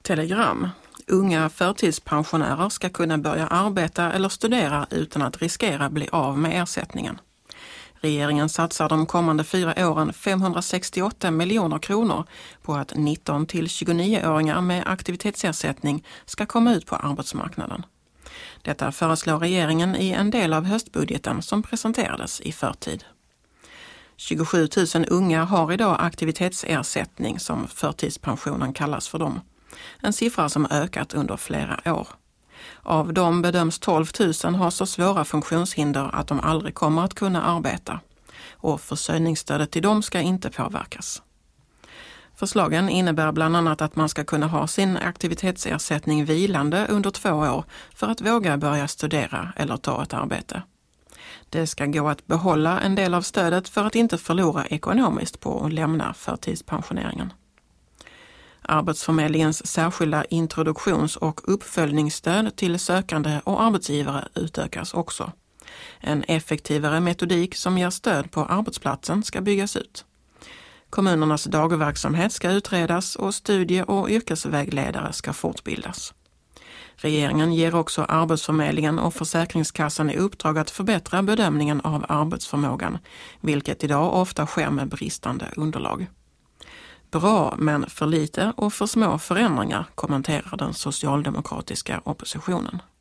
Telegram. Unga förtidspensionärer ska kunna börja arbeta eller studera utan att riskera bli av med ersättningen. Regeringen satsar de kommande 4 åren 568 miljoner kronor på att 19 till 29-åringar med aktivitetsersättning ska komma ut på arbetsmarknaden. Detta föreslår regeringen i en del av höstbudgeten som presenterades i förtid. 27 000 unga har idag aktivitetsersättning som förtidspensionen kallas för dem. En siffra som ökat under flera år. Av dem bedöms 12 000 ha så svåra funktionshinder att de aldrig kommer att kunna arbeta. Och försörjningsstödet till dem ska inte påverkas. Förslagen innebär bland annat att man ska kunna ha sin aktivitetsersättning vilande under 2 år för att våga börja studera eller ta ett arbete. Det ska gå att behålla en del av stödet för att inte förlora ekonomiskt på att lämna förtidspensioneringen. Arbetsförmedlingens särskilda introduktions- och uppföljningsstöd till sökande och arbetsgivare utökas också. En effektivare metodik som ger stöd på arbetsplatsen ska byggas ut. Kommunernas dagverksamhet ska utredas och studie- och yrkesvägledare ska fortbildas. Regeringen ger också Arbetsförmedlingen och Försäkringskassan i uppdrag att förbättra bedömningen av arbetsförmågan, vilket idag ofta sker med bristande underlag. Bra, men för lite och för små förändringar, kommenterar den socialdemokratiska oppositionen.